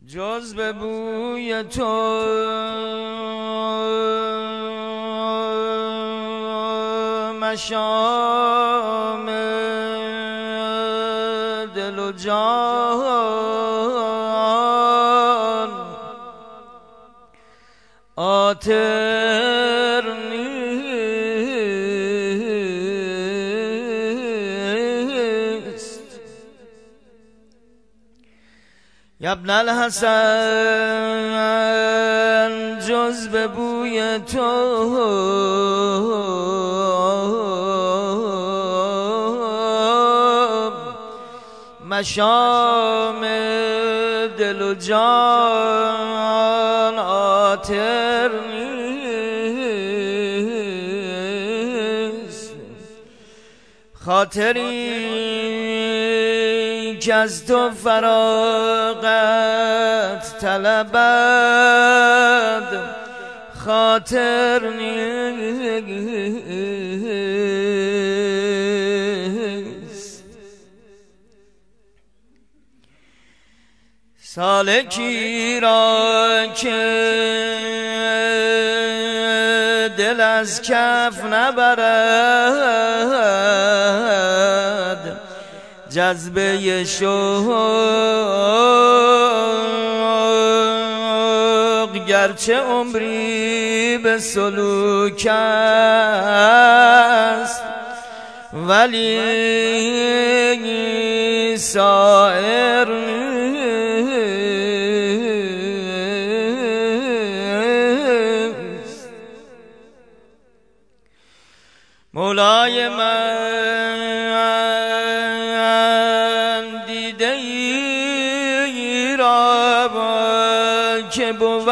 جز به بوی تو مشام دل و جان عاطر نیست. یا ابن الحسن جز به بوی تو مشام دل و جان عاطر نیست. خاطری که از تو فراغت طلبد خاطر نیست. سالکی را که دل از کف نبرد جذبه شوق گرچه عمری به سلوک است ولی سائر نیست. مولای من دیده ای را که بود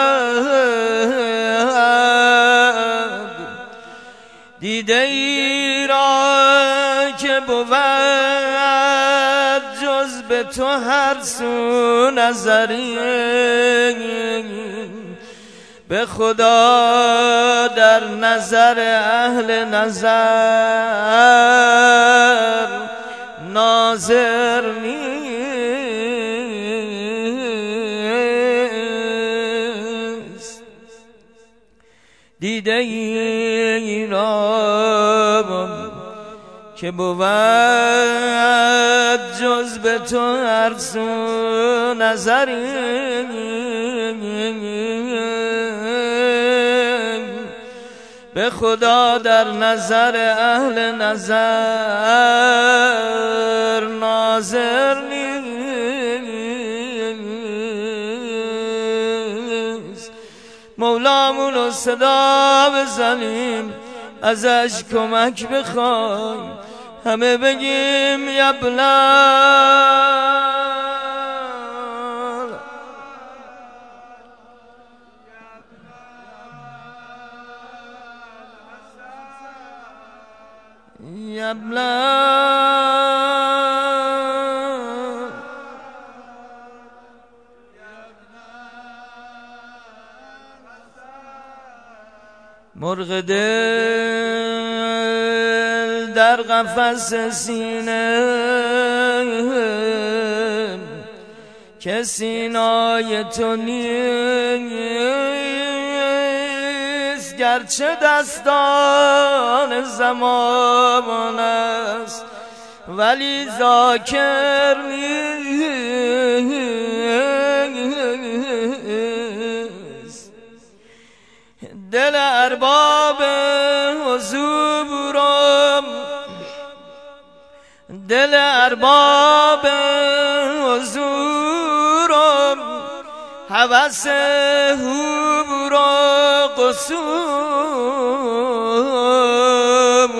دیده ای را که بود جز به تو هر سو نظری به خدا در نظر اهل نظر ناظر نیست. دیده ای را که بود جز به تو هر سو نظری به خدا در نظر اهل نظر ناظر نیست. مولامون رو صدا بزنیم ازش کمک بخوایم همه بگیم یا بلال یا بلال مرغ دل در قفس سینه که سینای تو نیست گرچه دستان زمان است ولی ذاکر نیست. دل ارباب حضورم دل ارباب حضورم هوس حبور و قصور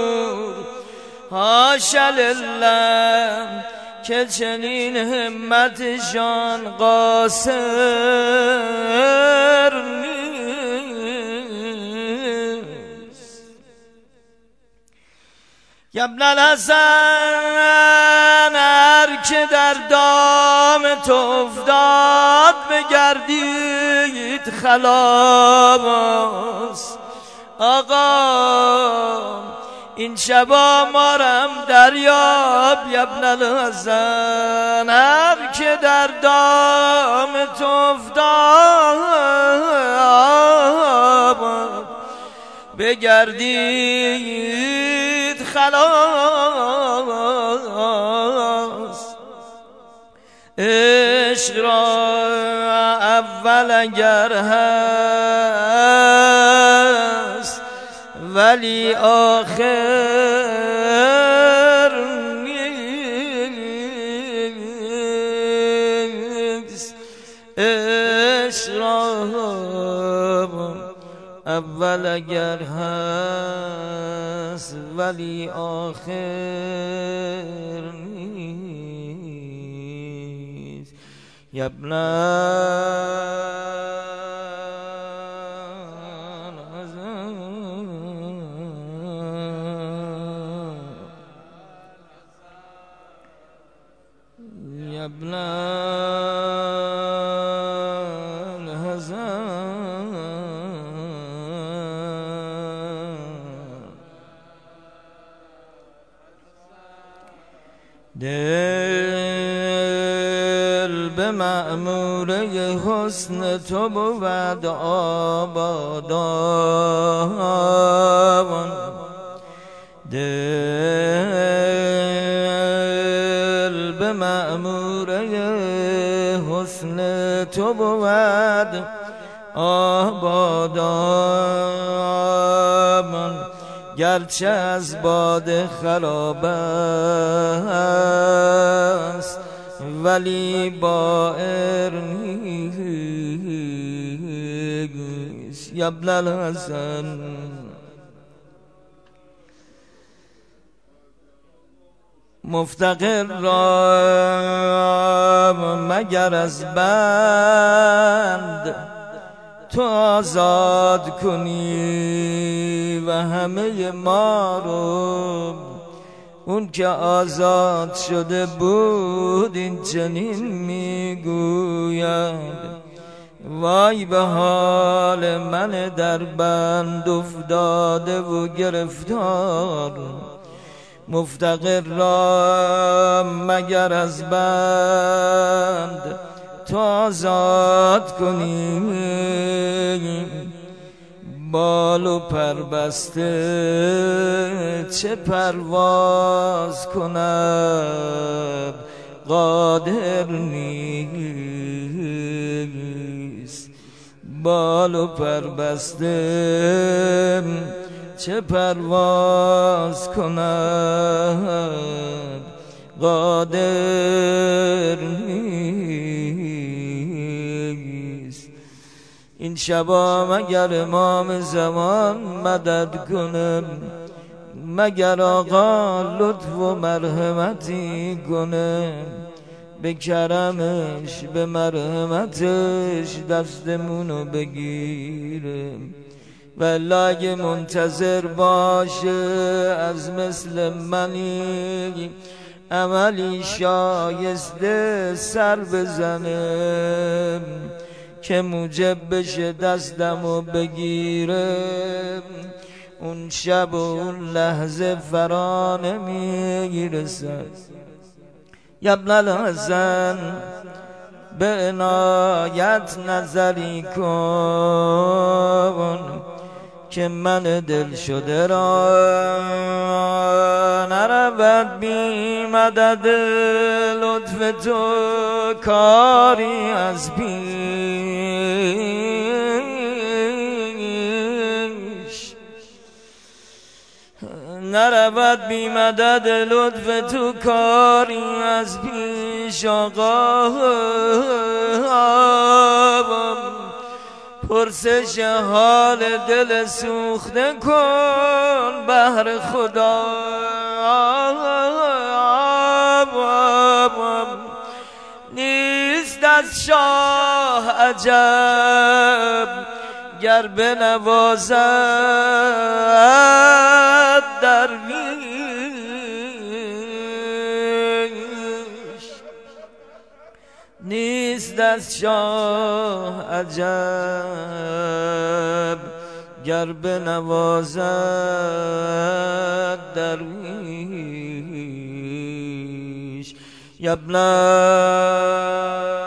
حاشا لله که چنین همتشان قاصر نیست. یا ابن الحسن هر که در دام تو افتاد بگردید خلاص. آقا این شبا مارم دریاب یا ابن الحسن هر که در دام تو افتاد بگردید خلاص. عشق را اول اگر هست ولی آخر نیست. عشق را اول اگر هست ولی آخر نیست. یا ابن یا ابن دل به مأموره حسن تو بود آبادان. دل به مأموره حسن تو بود آبادان. گرچه از باد خراب است ولی بائر نیست. یا ابن الحسن مفتقر را مگر از بند تو آزاد کنی و همه ما رو. اون که آزاد شده بود این چنین میگوید وای به حال من در بند افتاده و گرفتار. مفتقر را مگر از بند تو آزاد کنی بال و پر بسته چه پرواز کند قادر نیست. بال و پر بسته چه پرواز کند قادر نیست. این شبا مگر امام زمان مدد کنه مگر آقا لطف و مرحمتی کنه به کرمش به مرحمتش دستمونو بگیره. ولی اگه منتظر باشه از مثل منی عملی شایسته سر بزنه که موجب بشه دستمو بگیره اون شب و اون لحظه فرا نمیرسد. یا ابن الحسن به عنایت نظری کن که من دل شده را نرود بی مدد لطف تو کاری از پیش. نرود بی مدد لطف تو کاری از پیش. آقا پرسش حال دل سوخته کن بهر خدا. نیست از شاه عجب گر بنوازد درویش. نیست از شاه عجب گر بنوازد درویش. یا ابن